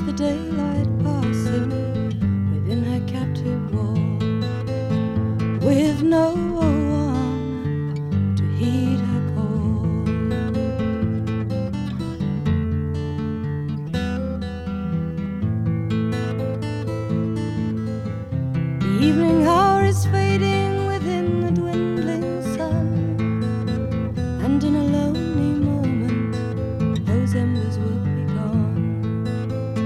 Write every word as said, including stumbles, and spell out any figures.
the daylight passing within her captive wall, with no one to heed her call. The evening